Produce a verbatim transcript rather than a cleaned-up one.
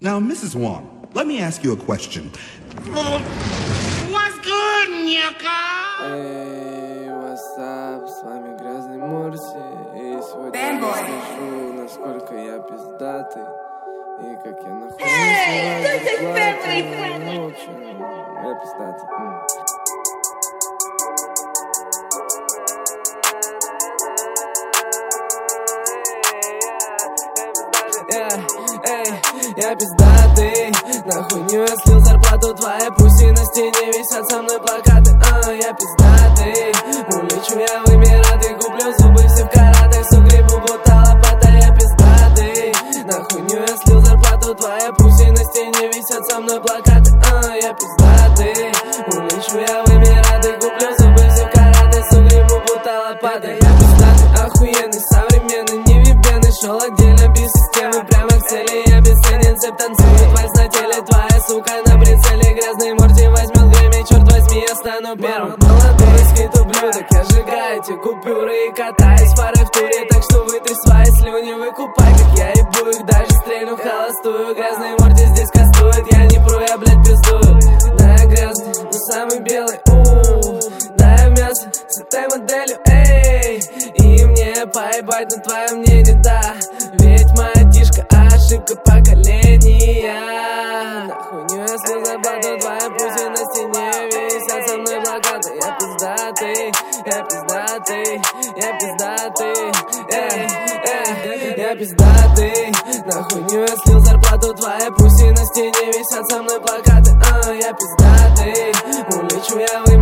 Now, Missus Wong, let me ask you a question. What's good, Ника? Эй, what's up? С вами Грязный Морси. И сегодня я расскажу, насколько я пиздатый. И как я нахуй Hey, this is family не friendly. Ну, в общем, я пиздатый. М. Я пиздатый, на хуйню я слил зарплату, твоя пусть и на стене висят со мной плакаты. А, я пиздатый, улечу я в Эмираты, куплю зубы все в каратах, сугребу будто лопата. Я пиздатый, на хуйню я слил зарплату, твоя пусть и на стене висят со мной плакаты. А, я пиздатый, улечу я в Эмираты, куплю зубы все в каратах, сугребу будто лопата. Я пиздатый, охуенный, современный, невъебенный, шел отдельно без системы, прямо к цели. Я бесценен, цеп танцует вальс на теле, твоя сука на прицеле. Грязный Морти возьмет время, черт возьми, я стану первым. Молодой скит ублюдок, я сжигаю эти купюры и катаюсь фары в туре, так что вытри свои слюни, выкупай, как я ебу их, даже стрельну холостую. Грязный Морти здесь кастует, я не пру, я, блядь, пиздую. Да, я грязный, но самый белый, ууу. Да, я мясо с этой моделью, эй. И мне поебать на твое мнение, да. Ведь моя тишка ошибка поколения. Нахуй не если забаду, твоя пусть и на стене висят со мной плакаты. Я пиздатый, я пиздатый, я пиздатый, эй, эй. Я пиздатый, нахуй не я слил зарплату, твоя пусть и на стене висят со мной плакаты. А, я пиздатый, улечу я в